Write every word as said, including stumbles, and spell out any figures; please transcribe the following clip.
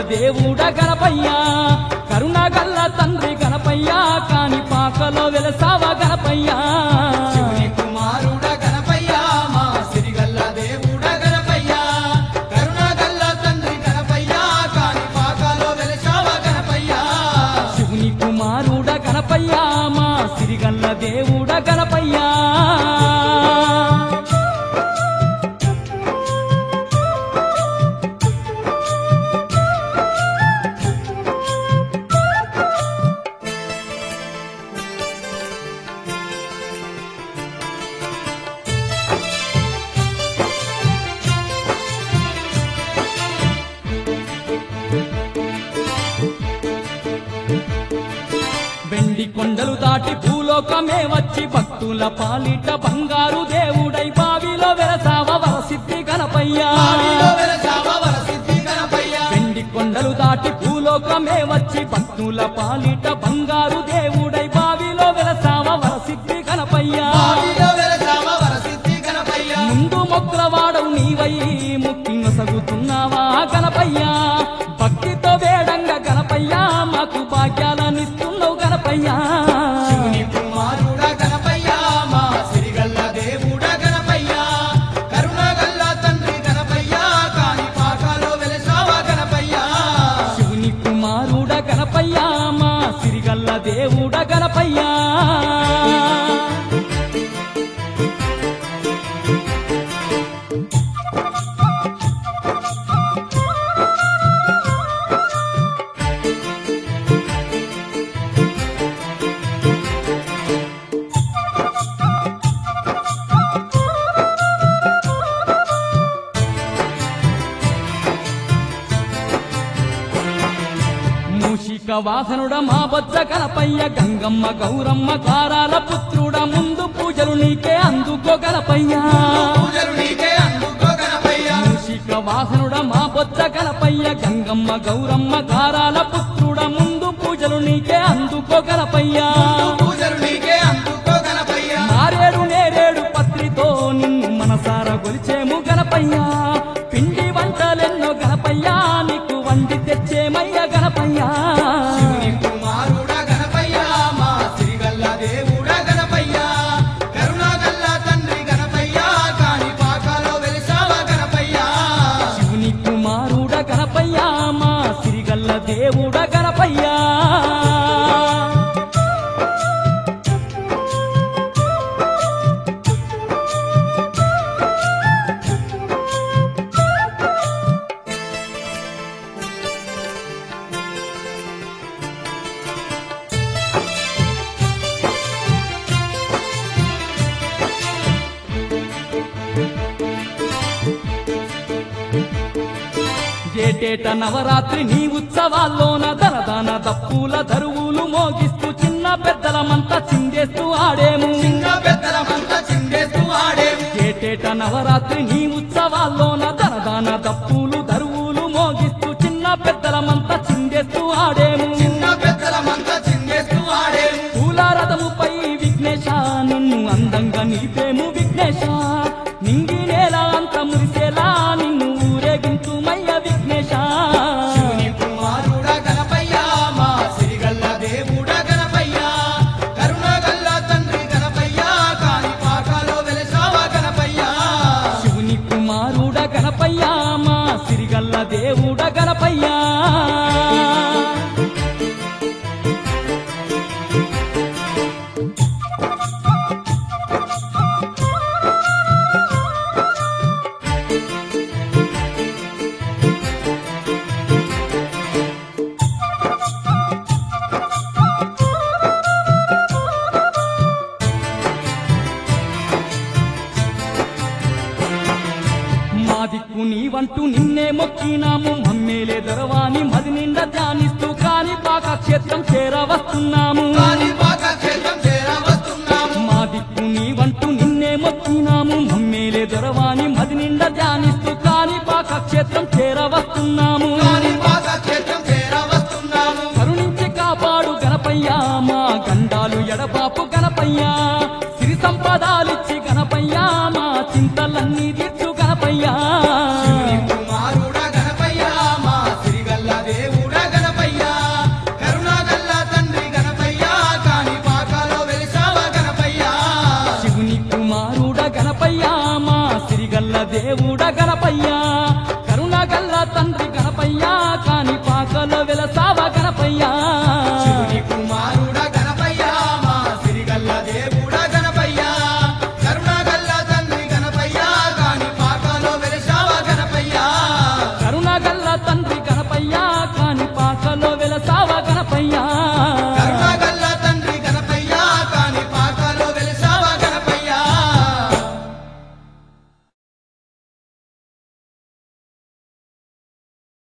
దేవుడ గణపయ్య కరుణగల్ల తండ్రి గణపయ్య కాని పాకలో వెలసావ గణపయ్య శివుని కుమారుడ గణపయ్య మా సిరిగల్ల దేవుడ గణపయ్య కరుణగల్ల తండ్రి గణపయ్య కాని పాకలో వెలసావ గణపయ్య శివుని కుమారుడ గణపయ్య మా సిరిగల్ల దేవుడ గణపయ్య వెండి కొండలు దాటి భూలోకమే వచ్చి భక్తుల పాలిట బంగారు దేవుడై బావిలో వెలసావ వరసిద్ధి గణపయ్య బావిలో వెలసావ వరసిద్ధి గణపయ్య వెండి కొండలు దాటి భూలోకమే వచ్చి భక్తుల పాలిట బంగారు దేవుడై బావిలో వెలసావ వరసిద్ధి గణపయ్య బావిలో వెలసావ వరసిద్ధి గణపయ్య ముందు మొగ్రవాడవు నీవై ముక్తి నొసగుతున్నావా గణపయ్య భక్తితో వేడంగా గణపయ్య మాకు భాగ్యాలనిస్తున్నావు గణపయ్య శివుని కుమారుడ గణపయ్య మా సిరిగల్ల దేవుడ గణపయ్య కరుణగల్ల తండ్రి గణపయ్య కాని పాకలో వెలసావ గణపయ్య శివుని కుమారుడ గణపయ్య మా సిరిగల్ల దేవుడ గణపయ్య మూషిక వాహనుడ మా బొజ్జ గణపయ్య గంగమ్మ గౌరమ్మ కారాల పుత్రుడ ముందు పూజలు నీకే అందుకో గణపయ్య పూజలు నీకే అందుకో గణపయ్య మూషిక వాహనుడ మా బొజ్జ గణపయ్య గంగమ్మ గౌరమ్మ కారాల పుత్రుడ ముందు పూజలు నీకే అందుకో గణపయ్య పూజలు నీకే అందుకో గణపయ్య మారేడు నేరేడు పత్రితో నిన్ను మనసార గొలిచేము గణపయ్య పిండి వంటలెన్నో గణపయ్య నీకు వండి తెచ్చేమయ్య గణపయ్య శివుని కుమారుడ గణపయ్య మా సిరిగల్ల దేవుడ గణపయ్య కరుణగల్ల తండ్రి గణపయ్య కాని పాకలో వెలసావ గణపయ్య శివుని కుమారుడ గణపయ్య మా సిరిగల్ల దేవుడ గణపయ్య ఏటేట నవరాత్రి నీ ఉత్సవాల్లోన దనదాన దప్పుల దరువులు మోగిస్తూ చిన్న పెద్దలమంతా చిందేస్తూ ఆడేము చిన్న పెద్దలమంతా చిందేస్తూ ఆడేము ఏటేట నవరాత్రి నీ ఉత్సవాల్లోన దనదాన దప్పులు దరువులు మోగిస్తూ చిన్న పెద్దలమంతా చిందేస్తూ ఆడేము చిన్న పెద్దలమంతా చిందేస్తూ ఆడేము పూల రథముపై విఘ్నేశ నిన్ను అందంగా నిలిపేము విఘ్నేశ నింగి నేల అంత మురిసేలా నిన్ను ఊరేగించుమయ్య విఘ్నేశ శివుని కుమారుడ గణపయ్య మా సిరిగల్ల దేవుడ గణపయ్య కరుణగల్ల తండ్రి గణపయ్య కాని పాకలో వెలసావ గణపయ్య శివుని కుమారుడ గణపయ్య మా సిరిగల్ల దేవుడ గణపయ్య మా దిక్కు నీవంటూ నిన్నే మొక్కినాము మమ్మేలే దొరవాని మది నిండా ధ్యానిస్తూ కాని పాక క్షేత్రం చేరవస్తున్నాము కాని పాక క్షేత్రం చేరవస్తున్నాము మా దిక్కు నీవంటూ నిన్నే మొక్కినాము మమ్మేలే దొరవాని మది నిండా ధ్యానిస్తూ కాని పాక క్షేత్రం చేరవస్తున్నాము కాని పాక క్షేత్రం చేరవస్తున్నాము కరుణించి కాపాడు గణపయ్య మా గండాలు ఎడబాపు గణపయ్య సిరి సంపదాలిచ్చి గణపయ్య మా చింతలన్నీ తీర్చు గణపయ్య శివుని కుమారుడ గణపయ్య మా సిరిగల్ల దేవుడ తండ్రి గణపయ్యా కాని పాకలో వెలసావ గణపయ్యా శివుని కుమారుడ గణపయ్యా మా సిరిగల్ల దేవుడ గణపయ్యా కరుణగల్ల తండ్రి గణపయ్యా కాని పాకలో వెలిసావ గణపయ్యా కరుణగల్ల తండ్రి గణపయ్యా కాని పాకలో వెలసావ గణపయ్యా